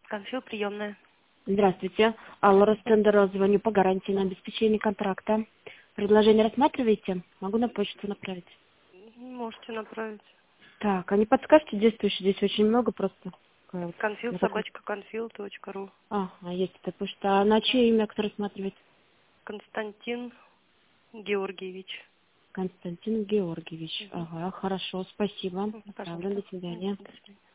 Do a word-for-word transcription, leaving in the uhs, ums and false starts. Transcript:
Конфил приемная. Здравствуйте. Алла Ростендерова, звоню по гарантии на обеспечение контракта. Предложение рассматриваете? Могу на почту направить. Можете направить. Так, а не подскажете действующие? Здесь очень много просто. Такая вот, Конфил, на каком- собачка, конфил точка ру. А, а есть эта почта. А на чье имя кто рассматривает? Константин Георгиевич. Константин Георгиевич. Угу. Ага, хорошо, спасибо. Отправлю, Пожалуйста. до свидания. До свидания.